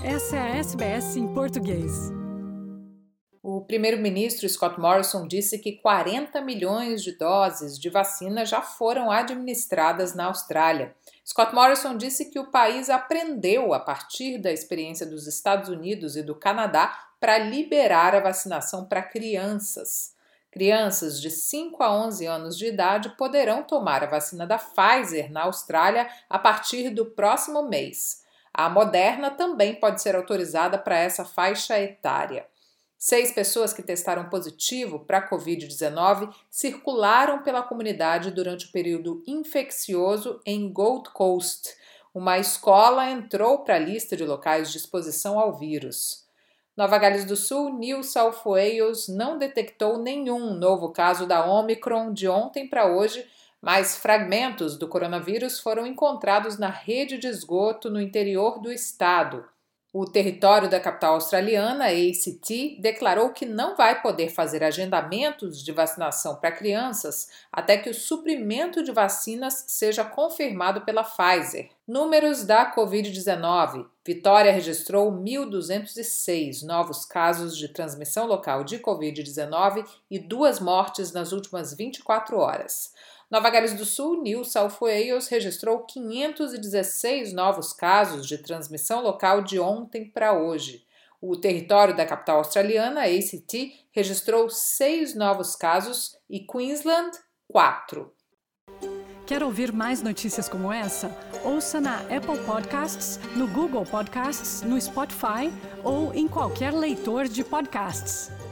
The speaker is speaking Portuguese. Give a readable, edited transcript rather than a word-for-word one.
Essa é a SBS em português. O primeiro-ministro Scott Morrison disse que 40 milhões de doses de vacina já foram administradas na Austrália. Scott Morrison disse que o país aprendeu a partir da experiência dos Estados Unidos e do Canadá para liberar a vacinação para crianças. Crianças de 5 a 11 anos de idade poderão tomar a vacina da Pfizer na Austrália a partir do próximo mês. A Moderna também pode ser autorizada para essa faixa etária. 6 pessoas que testaram positivo para a Covid-19 circularam pela comunidade durante o período infeccioso em Gold Coast. Uma escola entrou para a lista de locais de exposição ao vírus. Nova Gales do Sul, New South Wales não detectou nenhum novo caso da Omicron de ontem para hoje, mas fragmentos do coronavírus foram encontrados na rede de esgoto no interior do estado. O território da capital australiana, ACT, declarou que não vai poder fazer agendamentos de vacinação para crianças até que o suprimento de vacinas seja confirmado pela Pfizer. Números da Covid-19. Vitória registrou 1.206 novos casos de transmissão local de Covid-19 e 2 mortes nas últimas 24 horas. Nova Gales do Sul, New South Wales, registrou 516 novos casos de transmissão local de ontem para hoje. O território da capital australiana, ACT, registrou 6 novos casos e Queensland, 4. Quer ouvir mais notícias como essa? Ouça na Apple Podcasts, no Google Podcasts, no Spotify ou em qualquer leitor de podcasts.